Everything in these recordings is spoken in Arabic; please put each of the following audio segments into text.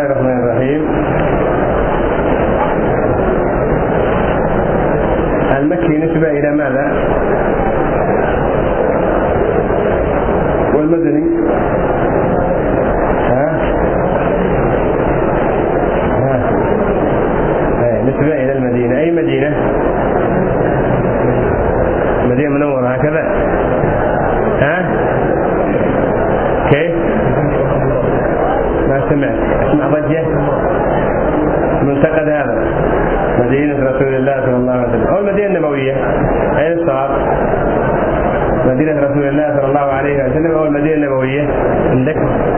الرحمن الرحيم. المكي نسبة إلى ماذا؟ والمدني نسبة إلى المدينة. أي مدينة؟ مدينة منورة هكذا. كيف؟ ما سمعت. اسمع ضجة. منتقد هذا مدينة رسول الله صلى الله عليه وسلم أو المدينة النبوية. أين الصواب؟ مدينة رسول الله صلى الله عليه وسلم أو المدينة النبوية عندك؟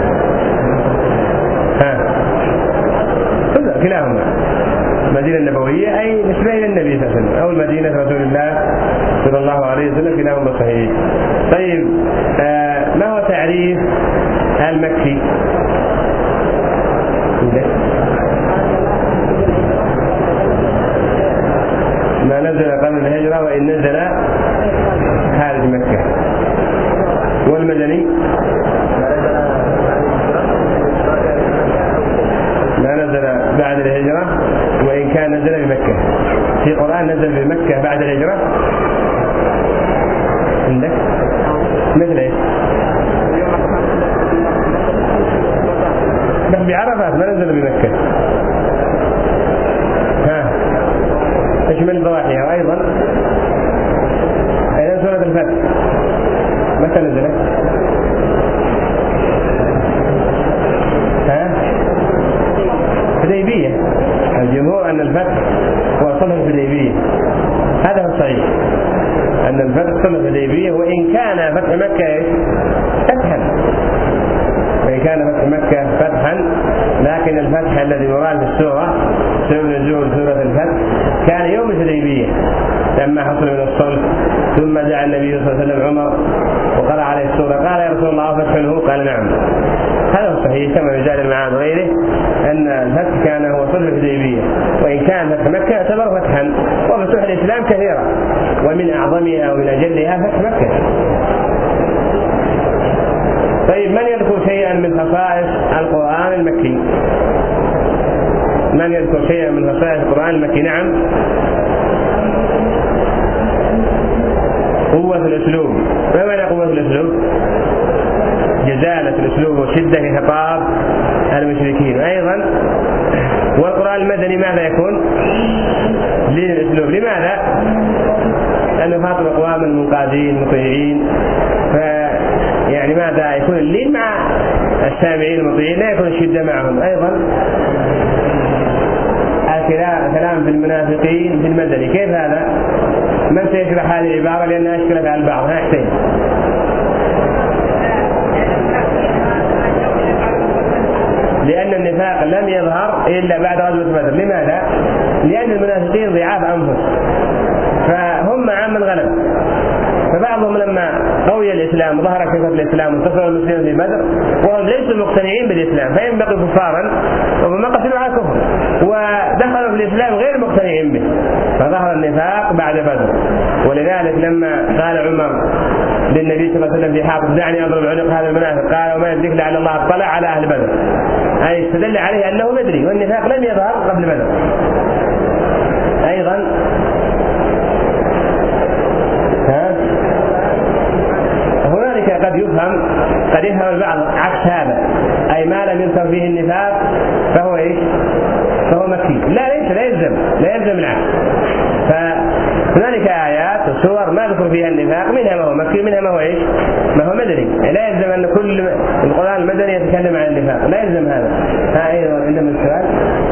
كلاهما. المدينة النبوية أي نسبة إلى النبي صلى الله عليه وسلم أو المدينة رسول الله صلى الله عليه وسلم، كلاهما صحيح. طيب ما هو تعريف المكي؟ ما نزل قبل الهجرة وإن نزل خارج مكة. والمدني ما نزل بعد الهجرة وإن كان نزل بمكة. في القرآن نزل بمكة بعد الهجرة عندك مثل ايش؟ بس بعرفات ما نزل بمكة. تشمل ضواحيها. وأيضا أيضا سورة الفتح متى نزلت؟ حديبية. الجمهور أن الفتح هو صلح الحديبية. هذا هو الصحيح أن الفتح صلح الحديبية، وإن كان فتح مكة فتحا، وإن كان فتح مكة فتحا، لكن الفتح الذي مراد في السورة سبب نزول سورة الفتح كان يوم الحديبية لما حصل من الصلح. ثم دعا النبي صلى الله عليه وسلم عمر وقرأ عليه السورة قال يا رسول الله فتح له؟ قال نعم. هذا صحيح كما يجعل المعاد وغيره أن الفتح كان هو صلح الحديبية، وإن كان فتح مكة يعتبر فتحا. وفتوح الإسلام كثيرة ومن أعظمها ومن أجلها فتح مكة. طيب من يذكر شيئا من خصائص القرآن المكي؟ من يذكر شيئا من خصائص القرآن المكي؟ نعم. قوة الأسلوب. ما معنى قوة الأسلوب؟ جزالة الأسلوب وشدة في خطاب المشركين. أيضا والقرآن المدني ماذا يكون؟ لين الأسلوب. لماذا؟ لأنه خاطب أقواما منقادين مطيعين، يعني ماذا يكون اللين مع السامعين المطيعين، لا يكون الشدة معهم. أيضا الكلام بالمنافقين في المدني. كيف هذا؟ من سيشرح هذه العبارة لأنها أشكلت على البعض؟ حسين. لأن النفاق لم يظهر إلا بعد غزوة بدر. لماذا؟ لأن المنافقين ضعاف أنفس فهم عام من غلب، فبعضهم لما قوي الإسلام وظهر كثرة الإسلام وانتصر المسلمين في بدر وهم ليسوا مقتنعين بالإسلام فهم بقوا كفارا وما قتلوا على كفر، ودخلوا في الإسلام غير مقتنعين به فظهر النفاق بعد بدر. ولذلك لما قال عمر للنبي صلى الله عليه وسلم في حاطب دعني أضرب عنق هذا المنافق قال وما يدرك لعل الله اطلع على أهل بدر، أي استدل عليه أنه مدري والنفاق لم يظهر قبل بدر. أيضا هنالك قد يفهم البعض عكس هذا، أي ما لم يذكر فيه النفاق فهو إيش؟ فهو مكي. لا يلزم العكس. فهنالك آيات وسور ما ذكر فيها النفاق منها ما هو مكي ومنها ما هو إيش؟ ما هو مدني. لا يلزم أن كل القرآن المدني يتكلم عن النفاق، لا يلزم هذا. أيضا عندما السؤال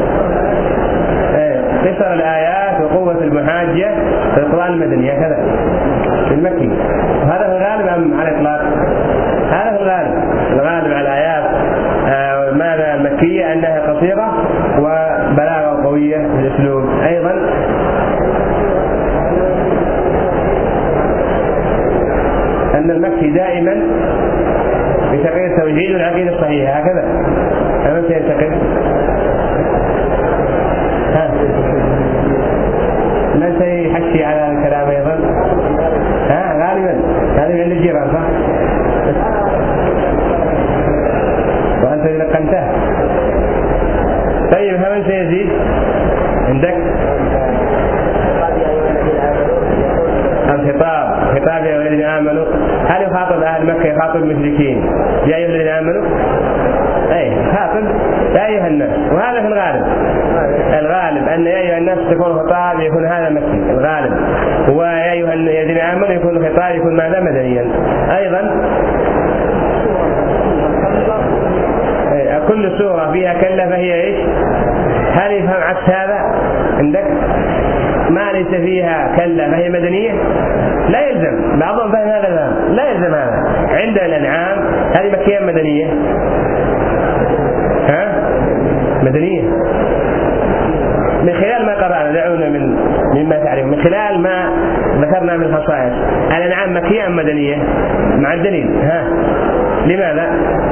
قصر الآيات وقوة المحاجة في القرآن المدني هكذا في المكي. وهذا هو الغالب أم على الإطلاق؟ هذا هو الغالب على الآيات ماذا المكية أنها قصيرة وبلاغة قوية في الأسلوب. أيضا أن المكي دائما يتقي التوحيد والعقيدة الصحيحة هكذا. أما سينتقل من سيحشي على الكلام أيضا؟ غالبا هذه عند الجيران صح؟ وأنت لقنته طيب فمن سيزيد عندك؟ الخطاب خطاب يا الذين آمنوا، هل يخاطب أهل مكة يخاطب المشركين يا أيها الذين آمنوا؟ أي خاطب يا أيها الناس، وهذا في الغالب أن يا أيها الناس تكون خطاب يكون هذا مكي الغالب، ويا أيها الذين آمنوا يكون خطاب يكون ماذا مدنيا أيضا. كل سورة فيها كلا فهي إيش؟ هل يفهم عكس هذا عندك؟ ما ليس فيها كلا فهي مدنية؟ لا يلزم، بعضهم فهم هذا الفهم، لا يلزم هذا. عند الأنعام هذه مكية مدنية؟ مدنية من خلال ما قرأنا، دعونا مما تعرف من خلال ما ذكرنا من خصائص. الأنعام مكية أم مدنية؟ مع الدليل. لماذا؟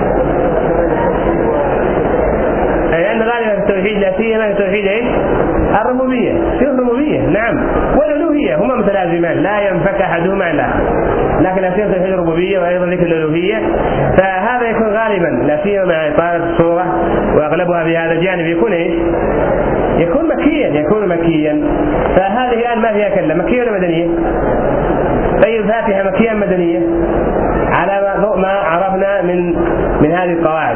لأن غالبا في التوحيد لا سيما في التوحيد ايش؟ الربوبية، في الربوبية نعم، والألوهية هما متلازمان لا ينفك أحدهما عن الآخر، لكن لا سيما توحيد الربوبية وأيضا ذكر الألوهية، فهذا يكون غالبا لا سيما مع إطالة الصورة وأغلبها بهذا الجانب يكون ايش؟ يكون مكيا. فهذه الآن ما فيها كلا، مكية ولا مدنية؟ طيب فاتحة مكية أم مدنية؟ على ضوء ما عرفنا من هذه القواعد.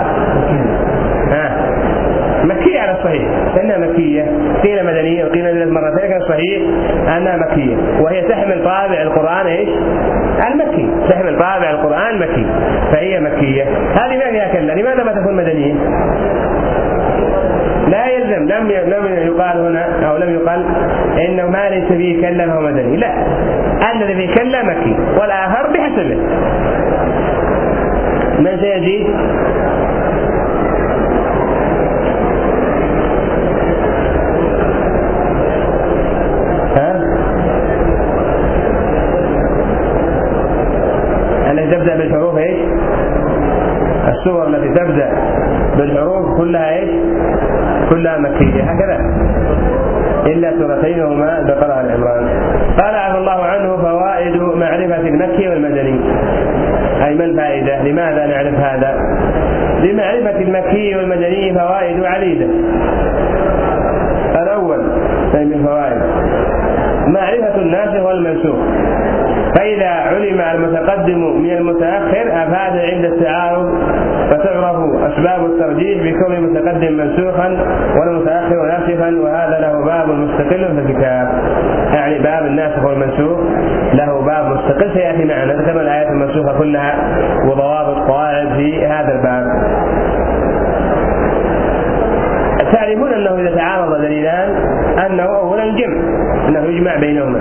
مكية على الصحيح لأنها مكية، قيل مدنية وقيل نزلت مرتين، لكن الصحيح أنها مكية، وهي تحمل طابع القرآن ايش؟ المكي، تحمل طابع القرآن مكي، فهي مكية. هذه ما فيها كلا، لماذا ما تكون مدنية؟ لا يلزم، لم يقال هنا أو لم يقال إنه ما ليس فيه كلا فهو مدني، لا، الذي فيه كلا مكي والآخر بحسبه. من سيزيد؟ التي تبدأ بالحروف ايش؟ السور التي تبدأ بالحروف كلها ايش؟ كلها مكية هكذا إلا سورتين هما ذكرها العمران. قال عفى الله عنه: فوائد معرفة المكي والمدني. أي ما الفائدة؟ لماذا نعرف هذا؟ لمعرفة المكي والمدني فوائد عديدة. الأول من الفوائد معرفة الناسخ والمنسوخ، فإذا علم المتقدم من المتأخر أفاد عند التعارض، فتعرف أسباب الترجيح بكون المتقدم منسوخا والمتأخر ناسخا، وهذا له باب مستقل في الكتاب. يعني باب الناسخ والمنسوخ له باب مستقل سيأتي معنا، ذكرنا الآيات المنسوخة كلها وضوابط قواعد في هذا الباب. تعرفون أنه إذا تعارض دليلان أنه أولا الجمع، أنه يجمع بينهما،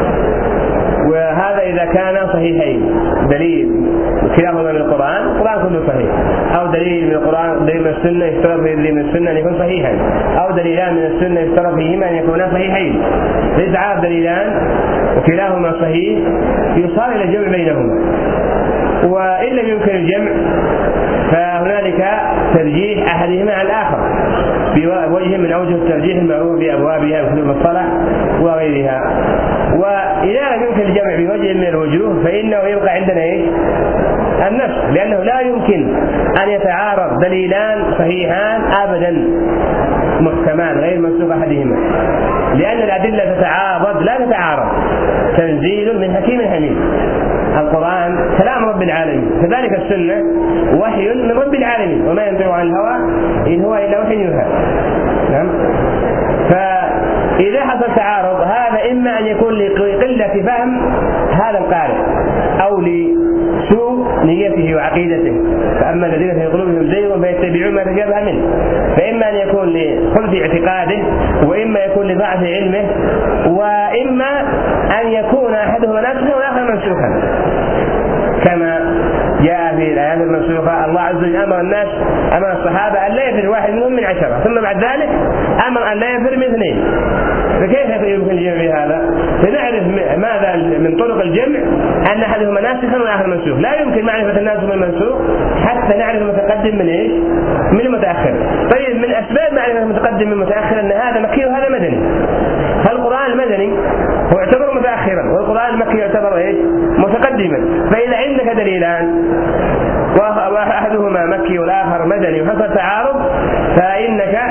وهذا إذا كان صحيحين، دليل كلاهما من القرآن كله صحيح، أو دليل من القرآن دليل من السنة يفترض في دليل من السنة أن يكون صحيحا، أو دليلان من السنة يفترض فيهما أن يكونا صحيحين. إذا تعارض دليلان وكلاهما صحيح يصار إلى الجمع بينهما، وإن لم يمكن الجمع فهنالك ترجيح أحدهما على الآخر بوجه من أوجه الترجيح المعروف بأبوابها وكتب المصطلح وغيرها. وإذا لم يمكن الجمع بوجه من الوجوه فإنه يبقى عندنا النفس، لأنه لا يمكن أن يتعارض دليلان صحيحان أبدا محكمان غير منسوخ أحدهما، لأن الأدلة تتعارض لا تتعارض، تنزيل من حكيم حميد. القرآن كلام رب العالمين، كذلك السنة وحي من رب العالمين، وما ينطق عن الهوى إن هو إلا وحي يوحى. نعم. فإذا حصل تعارض هذا إما أن يكون لقلة فهم هذا القارئ أو لسوء نيته وعقيدته، فأما الذين في قلوبهم زيغ فيتبعون ما تشابه منه، فإما أن يكون لخلف اعتقاده، وإما يكون لضعف علمه، وإما أن يكون أحدهما ناسخا والآخر منسوخا، كما جاء في الآيات المنسوخة الله عز وجل أمر الصحابة أن لا يفر واحد منهم من 10، ثم بعد ذلك أمر أن لا يفر من 2. فكيف يمكن الجمع بهذا؟ لنعرف ماذا من طرق الجمع أن أحدهما ناسخا والآخر منسوخ. لا يمكن معرفة الناسخ من المنسوخ حتى نعرف المتقدم من إيش؟ من المتأخر. طيب من أسباب معرفة المتقدم من المتأخر أن هذا مكي وهذا مدني. فالقرآن المدني هو يعتبر متأخرا، والقرآن المكي يعتبر إيش؟ متقدما. فإذا عندك دليلان وأحدهما مكي والآخر مدني وحصل تعارض فإنك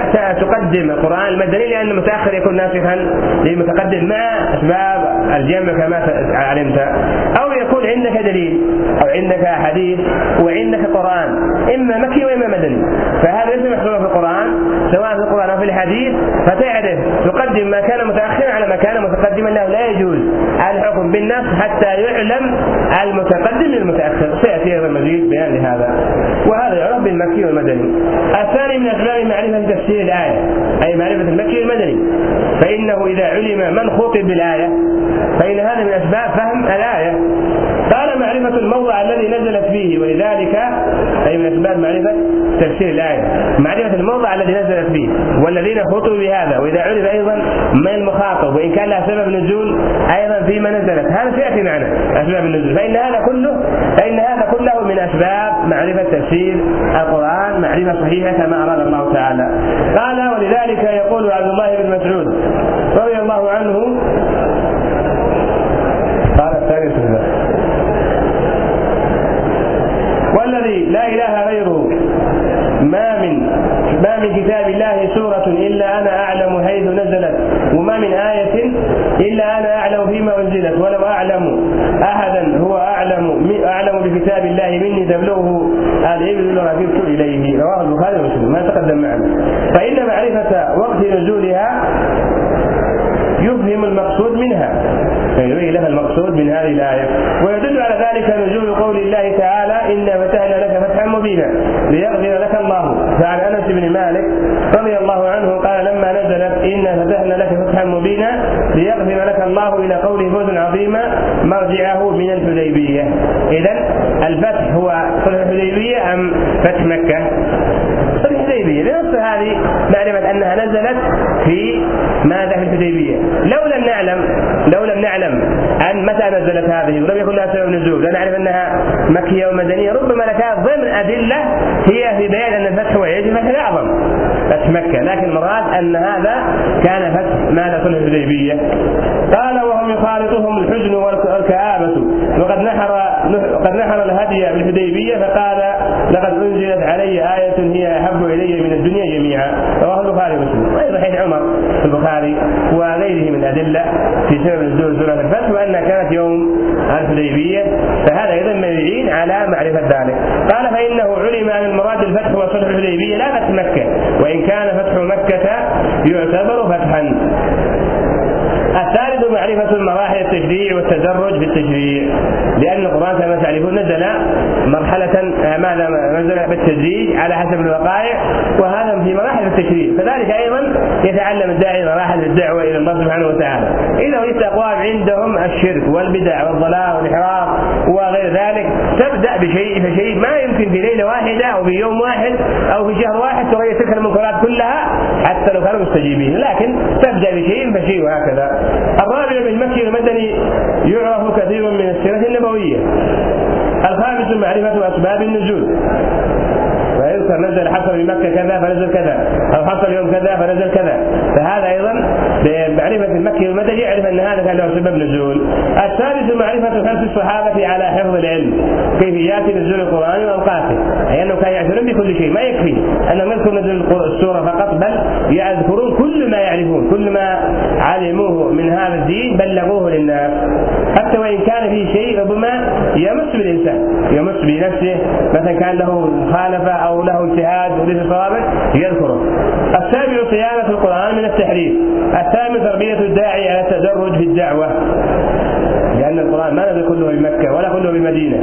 تقدم القرآن المدني لأن المتأخر يكون ناسخا للمتقدم مع أسباب الجمع كما علمت، أو يكون عندك دليل أو عندك حديث وعندك قرآن إما مكي وإما مدني، فهذا ليس محصورا في القرآن سواء في القرآن أو في الحديث، فتعرف تقدم ما كان متأخرا على ما كان متقدما، أنه لا يجوز الحكم بالنص حتى يعلم المتقدم من المتأخر. سيأتي أيضا مزيد بيان لهذا، وهذا يعرف بالمكي والمدني. الثاني من أسباب معرفة تفسير الآية أي معرفة المكي والمدني، فإنه إذا علم من خطب بالآية فإن هذا من أسباب فهم الآية. قال معرفة الموضع الذي نزلت فيه، ولذلك أي من أسباب معرفة تفسير الآية معرفة الموضع الذي نزلت فيه والذين خطبوا بهذا، وإذا عرف أيضا من المخاطب وإن كان له سبب نزول أيضا فيما نزلت، هذا سيأتي معنا أسباب النزول، فإن هذا كله من أسباب معرفة تفسير القرآن معرفة صحيحة كما أراد الله تعالى. قال ولذلك يقول عبد الله بن مسعود رضي الله عنه قال الثاني والذي لا إله غيره ما من كتاب الله سورة إلا أنا أعلم حيث نزلت، وما من آية إلا أنا أعلم فيما أنزلت، ولو أعلم أحدا هو أعلم بكتاب الله مني تبلغه الإبل لركبت إليه. رواه البخاري ومسلم ما تقدم معنا. فإن معرفة وقت نزولها يفهم المقصود منها، فيبين لها المقصود من هذه الآية. ويدل على ذلك نزول قول الله تعالى إنا فتحنا لك فتحا مبينا ليغفر لك الله. فعن أنس بن مالك رضي الله عنه قال لما نزلت إنا فتحنا لك فتحا مبينا ليغفر لك الله إلى قوله فوز عظيما مرجعه من الحديبية. إذن الفتح هو صلح الحديبية أم فتح مكة؟ صلح الحديبية، لنص هذه معرفة أنها نزلت في ماذا في الحديبية. لو لم نعلم أن متى نزلت هذه ولم يكن لها سبب نزول لنعرف أنها مكية ومدنية، ربما لكانت ضمن أدلة هي في بيان أن الفتح هو يجب الفتح الأعظم فتح مكة، لكن المراد أن هذا كان فتح ماذا صلح الحديبية. قال وهم يخالطهم الحزن والكآبة وقد نحر الهدي بالحديبية فقال لقد أنزلت علي آية هي أحب إلي من الدنيا جميعا. رواه البخاري ومسلم. وأيضا حديث عمر في البخاري وغيره من أدلة في سبب نزول سورة الفتح وأنها كانت يوم الحديبية، فهذا أيضا مبين على معرفة ذلك. قال فإنه علم أن المراد الفتح هو صلح الحديبية لا فتح مكة، وإن كان فتح مكة يعتبر فتحا. الثالث معرفة مراحل التشريع والتدرج في التشريع، لأن القرآن كما تعرفون نزل نزل بالتدريج على حسب الوقائع، وهذا في مراحل التشريع. فذلك أيضا يتعلم الداعي مراحل الدعوة إلى الله سبحانه وتعالى. إذا وجدت أقوام عندهم الشرك والبدع والضلال والإحراف وغير ذلك تبدأ بشيء فشيء، ما يمكن في ليلة واحدة أو في يوم واحد أو في شهر واحد تغير تلك المنكرات كلها حتى لو كانوا مستجيبين، لكن تبدأ بشيء فشيء وهكذا. الرابع بالمكي والمدني يعرف كثير من السيرة النبوية. الخامس معرفة أسباب النزول، فيذكر نزل حصل بمكة كذا فنزل كذا، أو حصل يوم كذا فنزل كذا، فهذا أيضا بمعرفة المكي والمدني يعرف أن هذا كان له سبب نزول. الثالث معرفة حرص الصحابة على حفظ العلم كيفيات نزول القرآن وأوقاته، أي أنه كان يعرفون بكل شيء، ما يكفي أنهم يذكرون نزول السورة فقط، بل يذكرون كل ما يعرفون، كل ما علموه من هذا الدين بلغوه للناس، حتى وإن كان فيه شيء ربما يمس بالإنسان يمس بنفسه، مثلا كان له مخالفة أو له اجتهاد وليس صوابا يذكره. السابع صيانة القرآن من التحريف. الثامن تربية الداعي على التدرج في الدعوة، لأن القرآن ما نزل كله بمكة ولا كله بمدينة،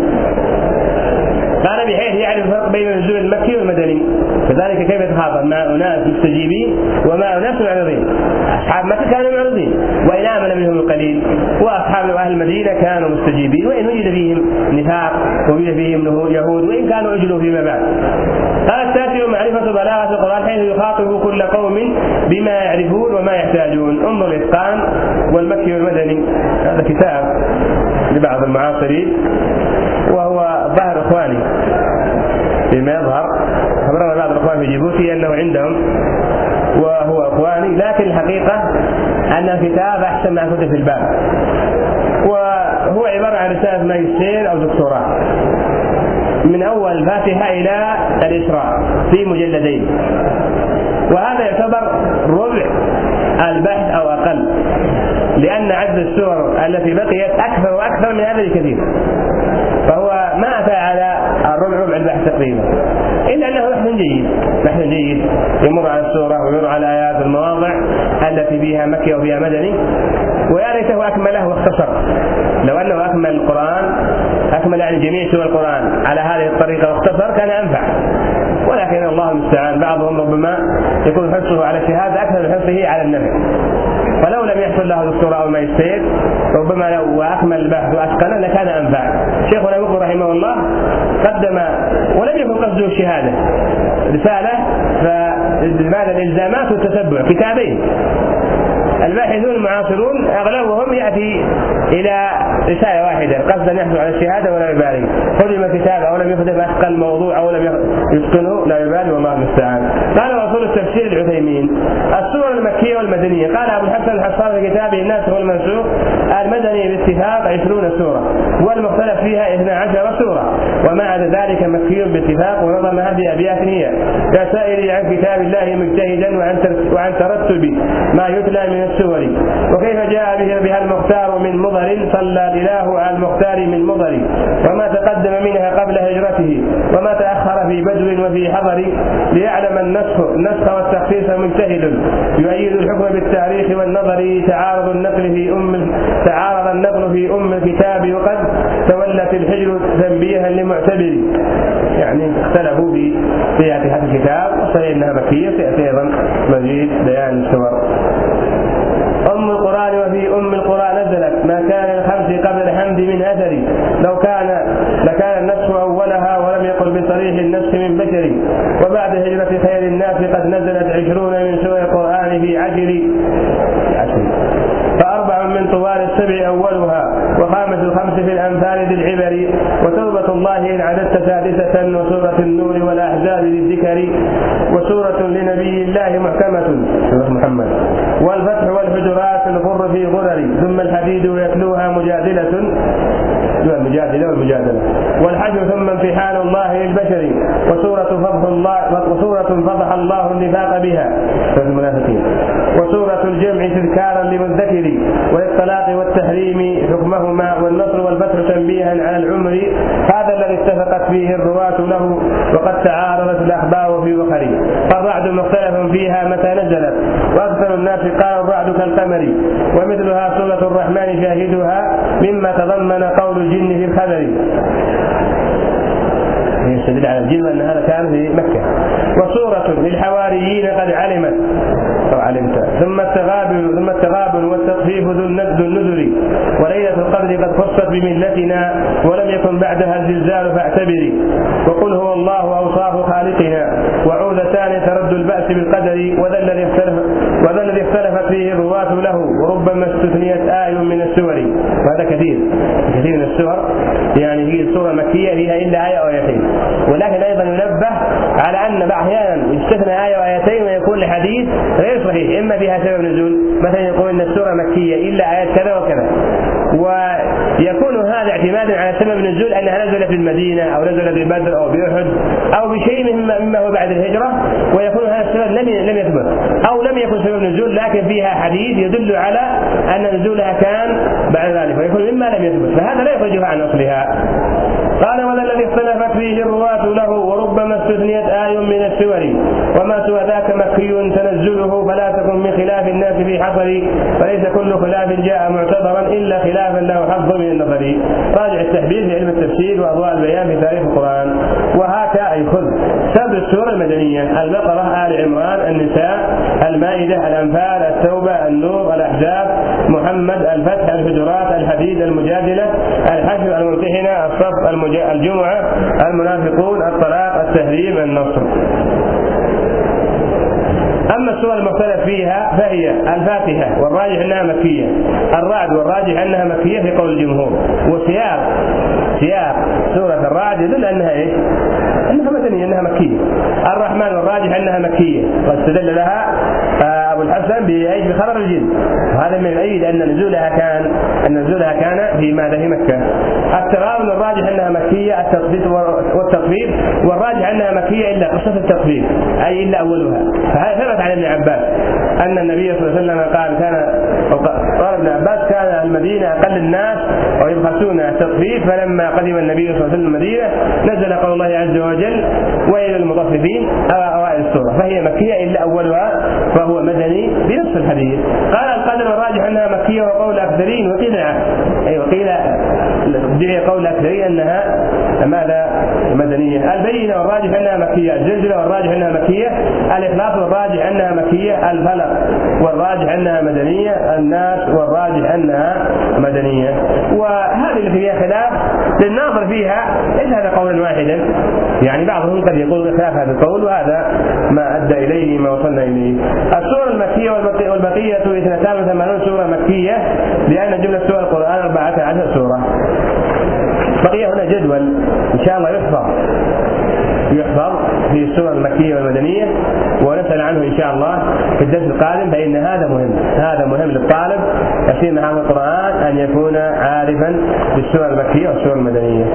قال بحيث يعرف الفرق بين النزول المكي والمدني، فذلك كيف يتخاطب مع أناس مستجيبين ومع أناس معرضين. أصحاب مكة كانوا معرضين وإن آمن منهم القليل، وأصحاب أهل المدينة كانوا مستجيبين وإن وجد فيهم نفاق ووجد فيهم يهود وإن كانوا أجلوا فيما بعد. قال التاسع معرفة بلاغة القرآن حيث يخاطب كل قوم بما يعرفون وما يحتاجون. انظر الإتقان والمكي والمدني، هذا كتاب لبعض المعاصرين وهو ظهر إخواني فيما يظهر، خبرنا بعض الإخوان في جيبوتي أنه عندهم وهو إخواني، لكن الحقيقة أن الكتاب أحسن ما كتب في الباب، وهو عبارة عن رسالة ماجستير أو دكتوراه، من أول الفاتحة إلى الإسراء في مجلدين، وهذا يعتبر ربع البحث أو أقل، لأن عدد السور التي بقيت أكثر وأكثر من هذا الكثير، فهو ما أتى على ربع البحث تقريبا، إلا أنه بحث جيد يمر على السورة ويمر على آيات المواضع التي فيها مكي وفيها مدني، ويا ليته أكمله واختصر. لو أنه أكمل القرآن، أكمل يعني جميع سور القرآن على هذه الطريقة واختصر كان أنفع، ولكن الله المستعان بعضهم ربما يكون حرصه على الشهادة أكثر من حرصه على النفع، فلو لم يحصل له دكتوراه أو ماجستير ربما لو أكمل البحث وأتقنه لكان أنفع. شيخنا مقبل رحمه الله قدم ولم يكن قصده الشهادة، رسالة فماذا الإلزامات والتتبع، كتابين. الباحثون المعاصرون أغلبهم يأتي إلى رسالة واحدة قصدا يحصل على الشهادة ولا يبالي، خدم الكتاب أو لم يخدم أثقل الموضوع أو لم يتقنه لا يبالي والله المستعان. قال رسول التفسير العثيمين السور المكية والمدنية، قال أبو الحسن الحصان في كتابه الناسخ والمنسوخ المدني باتفاق 20 سورة والمختلف فيها 12 سورة، وما عدا ذلك مكي باتفاق، ونظم هذه أبيات هي: يا سائلي عن كتاب الله مجتهدا وعن ترتب ما يتلى من السور، وكيف جاء بها المختار من مضر، صلى الإله على المختار من مضر، وما تقدم منها قبل هجرته وما تأخر في بدو وفي حضر، ليعلم النسخ والتخصيص مجتهد، يؤيد الحكم بالتاريخ والنظر، تعارض النقل في أم الكتاب، وقد تولت الحجر تنبيها لمعتبر. يعني اختلفوا في فاتحة الكتاب، وصحيح انها مكية، سيأتي ايضا مزيد بيان السور. أم القرآن، وفي أم القرآن نزلت ما كان الخمس قبل الحمد من أثر، لكان النسخ أولها ولم يقل بصريح النسخ من بشر، وبعد هجرة خير الناس قد نزلت 20 من سور القرآن في عشر، فأربع من طوال السبع أولها، وخامس الخمس في الأمثال ذي العبر، وتوبة الله إن عددت سادسة، وسورة النور والأحزاب للذكر، وسورة لنبي الله محكمة سورة محمد، والفتح والحجرات الغر في غرر، ثم الحديد يتلوها مجادلة والمجادلة، والحج ثم امتحان الله للبشر، وسورة فضح الله النفاق بها سورة المنافقين، وسورة الجمع تذكارا للمذكر، والطلاق والتحريم حكمهما، والنصر والفتح تنبيها على العمر، هذا الذي اتفقت فيه الرواة له، وقد تعارضت الأخبار في وخر، فالرعد مختلف فيها متى نزلت، وأكثر الناس قالوا الرعد كالقمر، ومثلها سورة الرحمن شاهدها، مما تضمن قول الجن في الخبر، يستدل على الجن أن هذا كان في مكة. وسورة للحواريين قد علمت ثم التغابن والتطفيف ذو النذر، وليلة القدر قد خصت بملتنا، ولم يكن بعدها الزلزال فاعتبري، وقل هو الله أوصاف خالقنا، وعودتان ترد البأس بالقدر، وذا الذي اختلفت فيه الرواة له، وربما استثنيت آية من السور، وهذا كثير من السور، يعني هي السورة المكية فيها إلا آية أو آيتين، ولكن أيضا ينبه على أن أحيانا يستثنى آية وآيتين ويكون الحديث غير صحيح، إما فيها سبب نزول، مثلا يقول أن السورة مكية إلا آيات كذا وكذا، ويكون هذا اعتمادا على سبب النزول أنها نزلت في المدينة أو نزلت في بدر أو بأحد أو بشيء مما هو بعد الهجرة، ويكون هذا السبب لم يثبت أو لم يكن سبب نزول، لكن فيها حديث يدل على أن نزولها كان بعد ذلك، ويكون مما لم يثبت، فهذا لا يخرجها عن أصلها. قال: وذا الذي اختلفت فيه الرواة له، وربما استثنيت آية من السور، وما سوى ذاك مكي تنزله، فلا تكن من خلاف الناس في حصر، فليس كل خلاف جاء معتبرا إلا خلافا له حظ من النظر. راجع التحبير في علم التفسير وأضواء البيان في تاريخ القرآن. وهكا أي خذ سبع السور المدنية: البقرة، آل عمران، النساء، المائدة، الأنفال، التوبة، النور، الأحزاب، محمد، الفتح، الحجرات، الحديد، المجادلة، الحشر، الممتحنة، الصف، الجمعة، المنافقون، الطلاق، التهريب، النصر. أما السور المختلف فيها فهي الفاتحة، والراجح أنها مكية، الرعد والراجح أنها مكية في قول الجمهور، وسياق سورة الرعد يدل أنها مدنية، أنها مكية. الرحمن والراجح أنها مكية، واستدل لها أبو الحسن وسلم بخبر الجن، وهذا من الأيد أن نزولها كان في ماذا؟ في مكة. التغابن الراجح أنها مكية، التطبيق والتطبيق والراجح أنها مكية إلا قصة التطبيق أي إلا أولها. فهذا ثبت عن ابن عباس أن النبي صلى الله عليه وسلم قال ابن عباس كان المدينة أقل الناس ويبخسون التطبيق، فلما قدم النبي صلى الله عليه وسلم المدينة نزل قول الله عز وجل ويل المطففين أوائل السورة، فهي مكية إلا أولها فهو مدني بنص الحديث. قال القدر الراجح أنها مكية وقول أكثرين وقيل قول أكثرين أنها ماذا؟ مدنية. البينة والراجح أنها مكية، الزلزلة والراجح أنها مكية، الإخلاص والراجح أنها مكية، الفلق والراجح أنها مدنية، الناس والراجح أنها مدنية. وهذه اللي فيها خلاف للناظر فيها، ليس هذا قولا واحدا، يعني بعضهم قد يقول خلاف هذا القول، وهذا ما أدى إليه ما وصلنا إليه. السورة المكية والبقية 82 سورة مكية، لأن جملة سور القرآن 14 سورة. بقي هنا جدول إن شاء الله يحفظ في السور المكية والمدنية، ونسأل عنه إن شاء الله في الدرس القادم، فإن هذا مهم للطالب يسير مع القرآن أن يكون عارفا بالسور المكية والسور المدنية.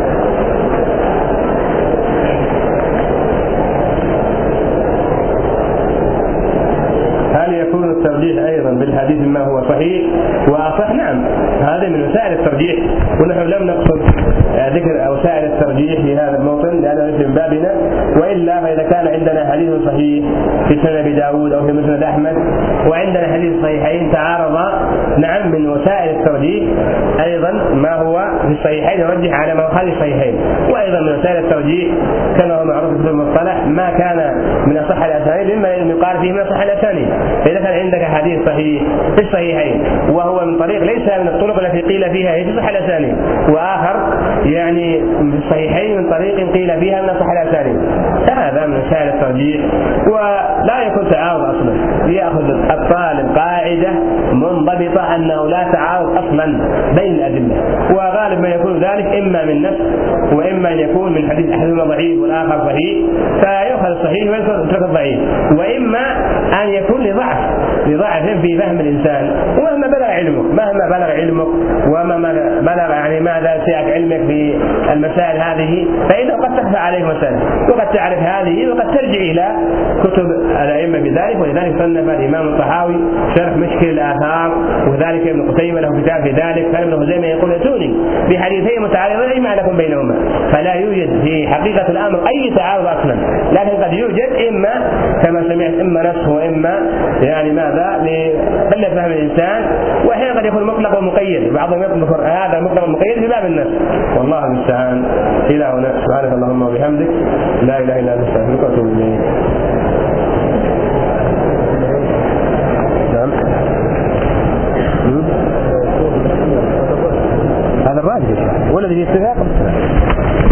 هل يكون الترجيح أيضا بالحديث ما هو صحيح وأصح؟ نعم، هذا من وسائل الترجيح، ونحن لم نقصد ذكر وسائل الترجيح في هذا الموطن لأنه ليس من بابنا، وإلا فإذا كان عندنا حديث صحيح في سنن أبي داود أو في مسند أحمد وعندنا حديث صحيحين تعارضا، نعم من وسائل الترجيح أيضا ما هو في الصحيحين يرجح على ما هو خارج الصحيحين. وأيضا من وسائل الترجيح كما هو معروف في المصطلح ما كان من أصح الأسانيد مما يقال فيه من أصح الأسانيد. إذا كان عندك حديث صحيح في الصحيحين وهو من طريق ليس من الطرق التي قيل فيها هي تصح الأسانيد، وآخر يعني في الصحيحين من طريق قيل فيها من أصح الأسانيد، هذا من وسائل الترجيح ولا يكون تعارض أصلا. يأخذ الطالب قاعدة منضبطة أنه لا تعارض أصلا بين الأدلة، وغالب ما يكون ذلك إما من نفس وإما أن يكون من حديث أحدهما ضعيف والآخر صحيح فيأخذ الصحيح ويترك الضعيف، وإما أن يكون لضعف في فهم الإنسان. ومهما بلغ علمك وما بلغ يعني ماذا سيأك علمك في المسائل هذه، فإنه قد تخفى عليه مسألة وقد تعرف هذه وقد ترجع إلى كتب الأئمة بذلك. ولذلك صنف الإمام الطحاوي شرح مشكل الآثار، وذلك ابن قتيبة له كتاب في ذلك. كان ابن خزيمة يقول اتوني بحديثين متعارضين أجمع لكم بينهما، فلا يوجد في حقيقة الأمر أي تعارض أصلا، لكن قد يوجد إما كما سمعت إما نسخ وإما يعني ماذا لقلة فهم الإنسان، وأحيانا قد يكون مطلق ومقيد، بعضهم يطلق هذا مطلق ومقيد في باب النسخ، والله المستعان. إلى هنا سبحانك اللهم وبحمدك لا إله إلا أنت أستغفرك وأتوب إليك. نعم هذا الراجح والذي اتفاق